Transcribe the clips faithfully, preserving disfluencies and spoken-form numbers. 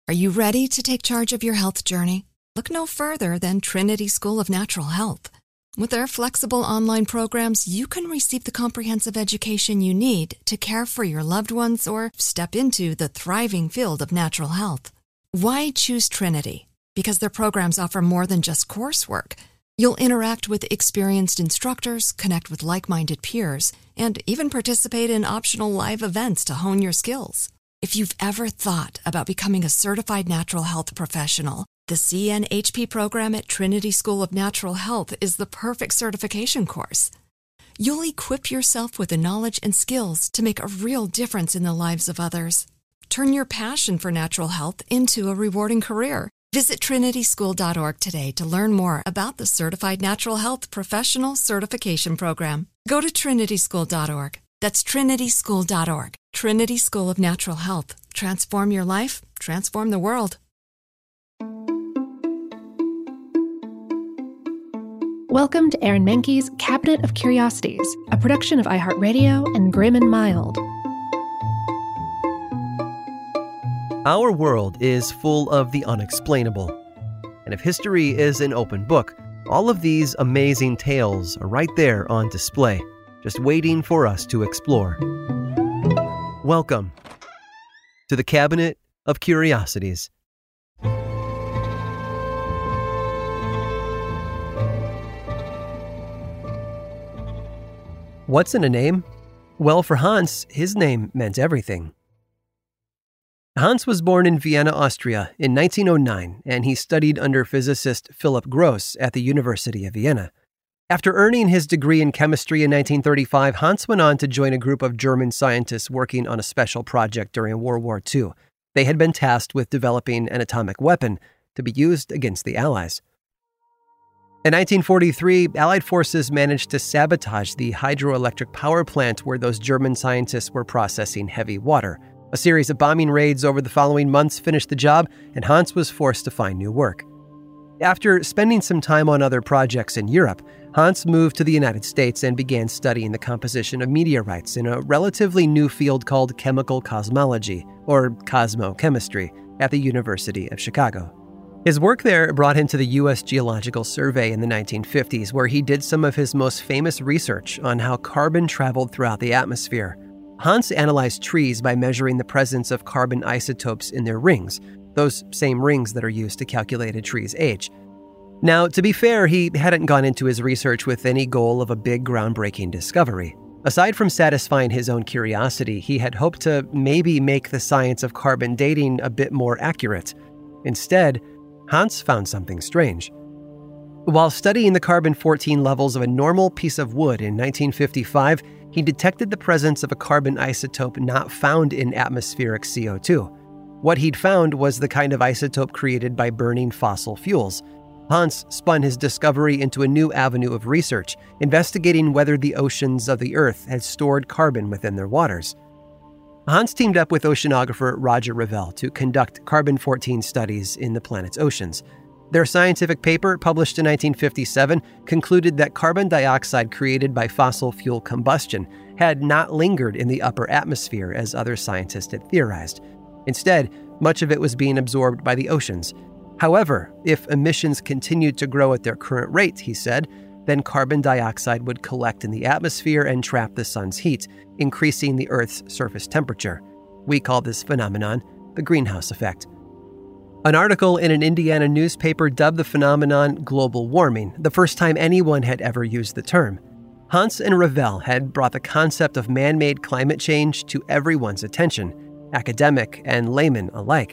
Are you ready to take charge of your health journey? Look no further than Trinity School of Natural Health. With their flexible online programs, you can receive the comprehensive education you need to care for your loved ones or step into the thriving field of natural health. Why choose Trinity? Because their programs offer more than just coursework. You'll interact with experienced instructors, connect with like-minded peers, and even participate in optional live events to hone your skills. If you've ever thought about becoming a certified natural health professional, the C N H P program at Trinity School of Natural Health is the perfect certification course. You'll equip yourself with the knowledge and skills to make a real difference in the lives of others. Turn your passion for natural health into a rewarding career. Visit trinity school dot org today to learn more about the Certified Natural Health Professional Certification Program. Go to trinity school dot org. That's trinity school dot org. Trinity School of Natural Health. Transform your life, transform the world. Welcome to Aaron Mahnke's Cabinet of Curiosities, a production of iHeartRadio and Grim and Mild. Our world is full of the unexplainable. And if history is an open book, all of these amazing tales are right there on display, just waiting for us to explore. Welcome to the Cabinet of Curiosities. What's in a name? Well, for Hans, his name meant everything. Hans was born in Vienna, Austria in nineteen oh nine, and he studied under physicist Philip Gross at the University of Vienna. After earning his degree in chemistry in nineteen thirty-five, Hans went on to join a group of German scientists working on a special project during World War Two. They had been tasked with developing an atomic weapon to be used against the Allies. In nineteen forty-three, Allied forces managed to sabotage the hydroelectric power plant where those German scientists were processing heavy water. A series of bombing raids over the following months finished the job, and Hans was forced to find new work. After spending some time on other projects in Europe, Hans moved to the United States and began studying the composition of meteorites in a relatively new field called chemical cosmology, or cosmochemistry, at the University of Chicago. His work there brought him to the U S Geological Survey in the nineteen fifties, where he did some of his most famous research on how carbon traveled throughout the atmosphere. Hans analyzed trees by measuring the presence of carbon isotopes in their rings, those same rings that are used to calculate a tree's age. Now, to be fair, he hadn't gone into his research with any goal of a big groundbreaking discovery. Aside from satisfying his own curiosity, he had hoped to maybe make the science of carbon dating a bit more accurate. Instead, Hans found something strange. While studying the carbon fourteen levels of a normal piece of wood in nineteen fifty-five, he detected the presence of a carbon isotope not found in atmospheric C O two. What he'd found was the kind of isotope created by burning fossil fuels. Hans spun his discovery into a new avenue of research, investigating whether the oceans of the Earth had stored carbon within their waters. Hans teamed up with oceanographer Roger Revelle to conduct carbon fourteen studies in the planet's oceans. Their scientific paper, published in nineteen fifty-seven, concluded that carbon dioxide created by fossil fuel combustion had not lingered in the upper atmosphere as other scientists had theorized. Instead, much of it was being absorbed by the oceans. However, if emissions continued to grow at their current rate, he said, then carbon dioxide would collect in the atmosphere and trap the sun's heat, increasing the Earth's surface temperature. We call this phenomenon the greenhouse effect. An article in an Indiana newspaper dubbed the phenomenon global warming, the first time anyone had ever used the term. Hans and Revelle had brought the concept of man-made climate change to everyone's attention, academic and layman alike.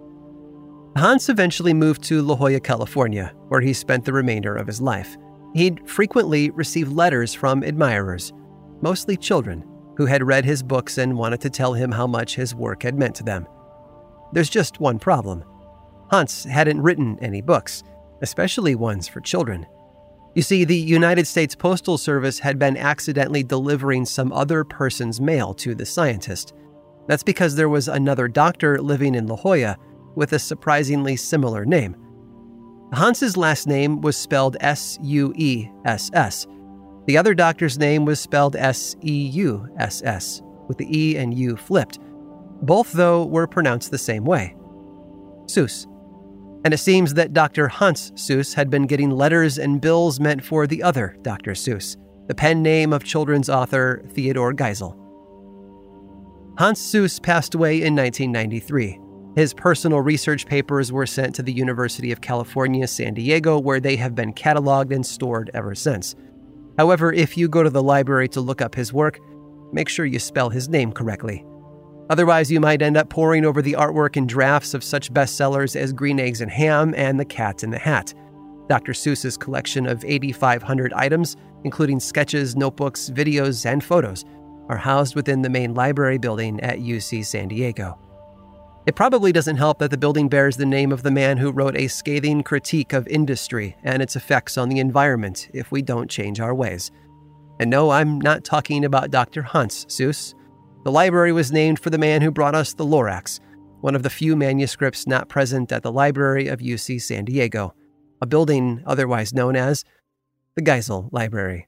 Hans eventually moved to La Jolla, California, where he spent the remainder of his life. He'd frequently received letters from admirers, mostly children, who had read his books and wanted to tell him how much his work had meant to them. There's just one problem. Hans hadn't written any books, especially ones for children. You see, the United States Postal Service had been accidentally delivering some other person's mail to the scientist. That's because there was another doctor living in La Jolla with a surprisingly similar name. Hans's last name was spelled S U E S S. The other doctor's name was spelled S E U S S, with the E and U flipped. Both, though, were pronounced the same way. Seuss. And it seems that Doctor Hans Seuss had been getting letters and bills meant for the other Doctor Seuss, the pen name of children's author Theodore Geisel. Hans Seuss passed away in nineteen ninety-three. His personal research papers were sent to the University of California, San Diego, where they have been cataloged and stored ever since. However, if you go to the library to look up his work, make sure you spell his name correctly. Otherwise, you might end up poring over the artwork and drafts of such bestsellers as Green Eggs and Ham and The Cat in the Hat. Doctor Seuss's collection of eighty-five hundred items, including sketches, notebooks, videos, and photos, are housed within the main library building at U C San Diego. It probably doesn't help that the building bears the name of the man who wrote a scathing critique of industry and its effects on the environment if we don't change our ways. And no, I'm not talking about Doctor Hans Seuss. The library was named for the man who brought us the Lorax, one of the few manuscripts not present at the library of U C San Diego, a building otherwise known as the Geisel Library.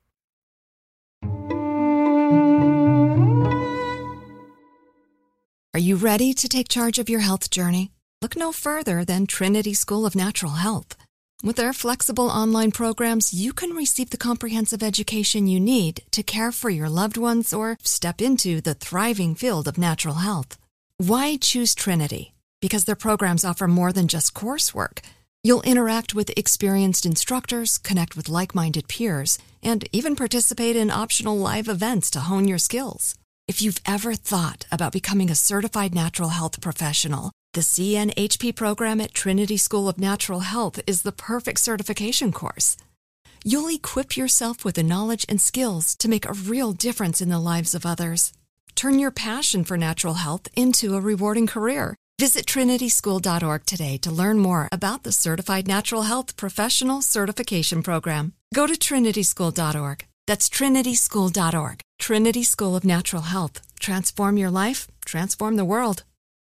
Are you ready to take charge of your health journey? Look no further than Trinity School of Natural Health. With their flexible online programs, you can receive the comprehensive education you need to care for your loved ones or step into the thriving field of natural health. Why choose Trinity? Because their programs offer more than just coursework. You'll interact with experienced instructors, connect with like-minded peers, and even participate in optional live events to hone your skills. If you've ever thought about becoming a certified natural health professional, the C N H P program at Trinity School of Natural Health is the perfect certification course. You'll equip yourself with the knowledge and skills to make a real difference in the lives of others. Turn your passion for natural health into a rewarding career. Visit trinity school dot org today to learn more about the Certified Natural Health Professional Certification Program. Go to trinity school dot org. That's trinity school dot org. Trinity School of Natural Health. Transform your life, transform the world.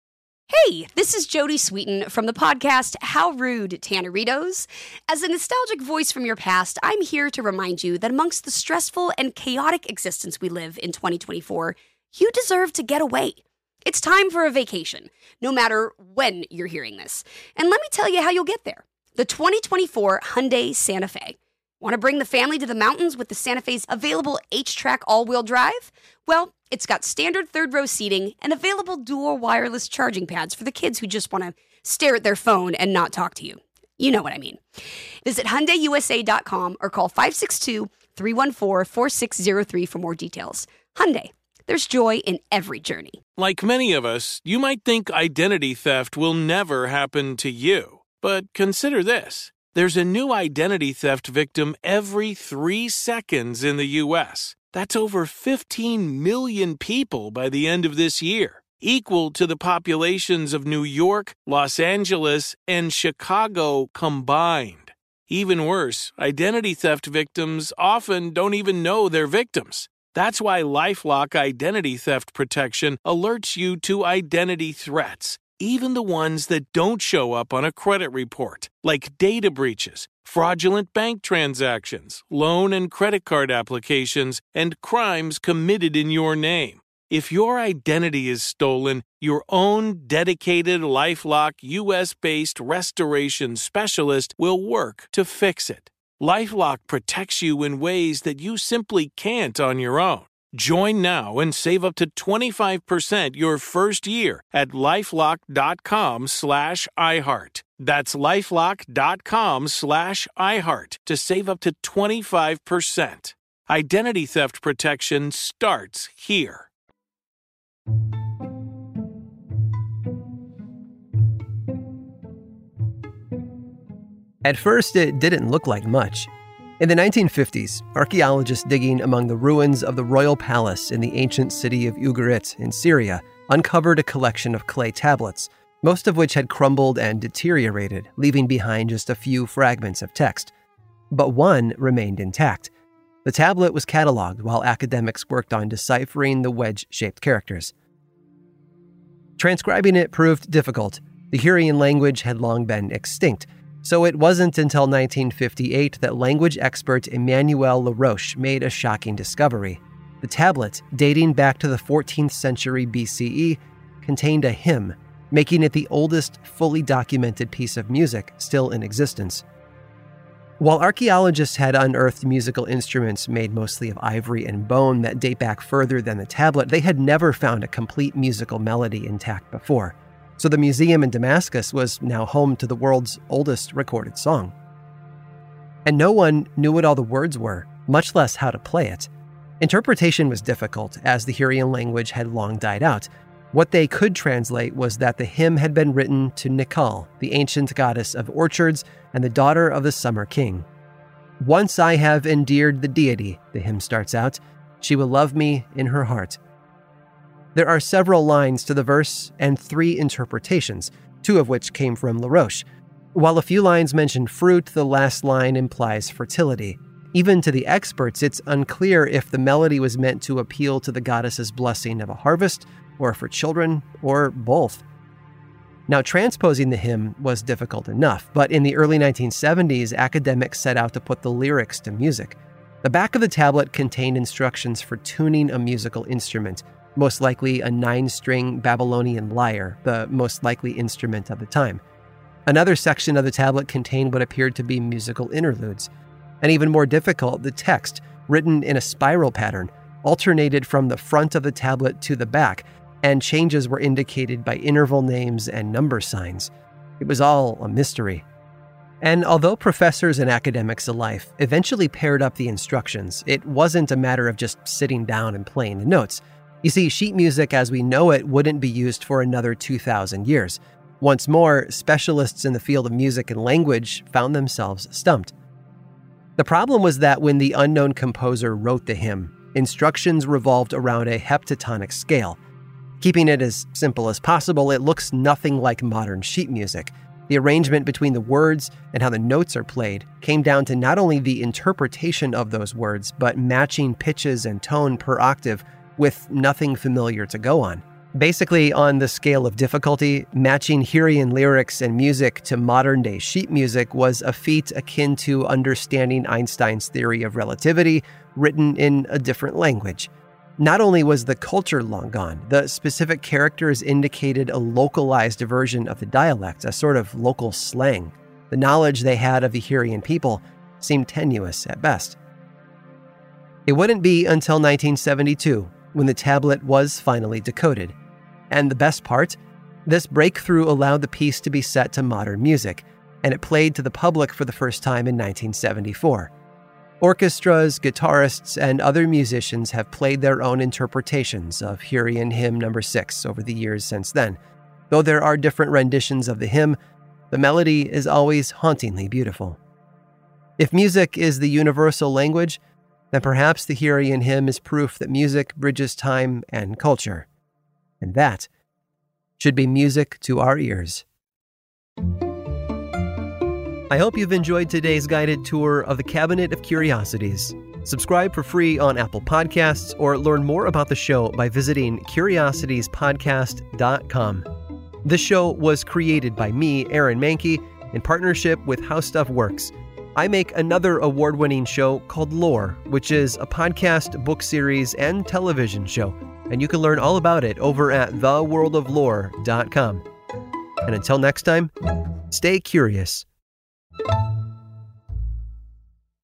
Hey, this is Jodie Sweetin from the podcast How Rude, Tanneritos. As a nostalgic voice from your past, I'm here to remind you that amongst the stressful and chaotic existence we live in twenty twenty-four, you deserve to get away. It's time for a vacation, no matter when you're hearing this. And let me tell you how you'll get there. The twenty twenty-four Hyundai Santa Fe. Want to bring the family to the mountains with the Santa Fe's available H-Track all-wheel drive? Well, it's got standard third-row seating and available dual wireless charging pads for the kids who just want to stare at their phone and not talk to you. You know what I mean. Visit Hyundai U S A dot com or call five six two, three one four, four six zero three for more details. Hyundai, there's joy in every journey. Like many of us, you might think identity theft will never happen to you. But consider this. There's a new identity theft victim every three seconds in the U S. That's over fifteen million people by the end of this year, equal to the populations of New York, Los Angeles, and Chicago combined. Even worse, identity theft victims often don't even know they're victims. That's why LifeLock Identity Theft Protection alerts you to identity threats, even the ones that don't show up on a credit report, like data breaches, fraudulent bank transactions, loan and credit card applications, and crimes committed in your name. If your identity is stolen, your own dedicated LifeLock U S-based restoration specialist will work to fix it. LifeLock protects you in ways that you simply can't on your own. Join now and save up to twenty-five percent your first year at lifelock.com slash iHeart. That's lifelock.com slash iHeart to save up to twenty-five percent. Identity theft protection starts here. At first, it didn't look like much. In the nineteen fifties, archaeologists digging among the ruins of the royal palace in the ancient city of Ugarit in Syria uncovered a collection of clay tablets, most of which had crumbled and deteriorated, leaving behind just a few fragments of text. But one remained intact. The tablet was cataloged while academics worked on deciphering the wedge-shaped characters. Transcribing it proved difficult. The Hurrian language had long been extinct, so it wasn't until nineteen fifty-eight that language expert Emmanuel Laroche made a shocking discovery. The tablet, dating back to the fourteenth century B C E, contained a hymn, making it the oldest fully documented piece of music still in existence. While archaeologists had unearthed musical instruments made mostly of ivory and bone that date back further than the tablet, they had never found a complete musical melody intact before. So the museum in Damascus was now home to the world's oldest recorded song. And no one knew what all the words were, much less how to play it. Interpretation was difficult, as the Hurrian language had long died out. What they could translate was that the hymn had been written to Nikal, the ancient goddess of orchards and the daughter of the summer king. "Once I have endeared the deity," the hymn starts out, "she will love me in her heart." There are several lines to the verse and three interpretations, two of which came from Laroche. While a few lines mention fruit, the last line implies fertility. Even to the experts, it's unclear if the melody was meant to appeal to the goddess's blessing of a harvest, or for children, or both. Now, transposing the hymn was difficult enough, but in the early nineteen seventies, academics set out to put the lyrics to music. The back of the tablet contained instructions for tuning a musical instrument, most likely a nine-string Babylonian lyre, the most likely instrument of the time. Another section of the tablet contained what appeared to be musical interludes. And even more difficult, the text, written in a spiral pattern, alternated from the front of the tablet to the back, and changes were indicated by interval names and number signs. It was all a mystery. And although professors and academics alike eventually paired up the instructions, it wasn't a matter of just sitting down and playing the notes. You see, sheet music as we know it wouldn't be used for another two thousand years. Once more, specialists in the field of music and language found themselves stumped. The problem was that when the unknown composer wrote the hymn, instructions revolved around a heptatonic scale. Keeping it as simple as possible, it looks nothing like modern sheet music. The arrangement between the words and how the notes are played came down to not only the interpretation of those words, but matching pitches and tone per octave with nothing familiar to go on. Basically, on the scale of difficulty, matching Hurrian lyrics and music to modern-day sheet music was a feat akin to understanding Einstein's theory of relativity written in a different language. Not only was the culture long gone, the specific characters indicated a localized version of the dialect, a sort of local slang. The knowledge they had of the Hurrian people seemed tenuous at best. It wouldn't be until nineteen seventy-two when the tablet was finally decoded. And the best part? This breakthrough allowed the piece to be set to modern music, and it played to the public for the first time in nineteen seventy-four. Orchestras, guitarists, and other musicians have played their own interpretations of Hurrian hymn number six over the years since then. Though there are different renditions of the hymn, the melody is always hauntingly beautiful. If music is the universal language, then perhaps the Hurrian hymn is proof that music bridges time and culture. And that should be music to our ears. I hope you've enjoyed today's guided tour of the Cabinet of Curiosities. Subscribe for free on Apple Podcasts or learn more about the show by visiting curiosities podcast dot com. This show was created by me, Aaron Mahnke, in partnership with How Stuff Works. I make another award-winning show called Lore, which is a podcast, book series, and television show. And you can learn all about it over at the world of lore dot com. And until next time, stay curious.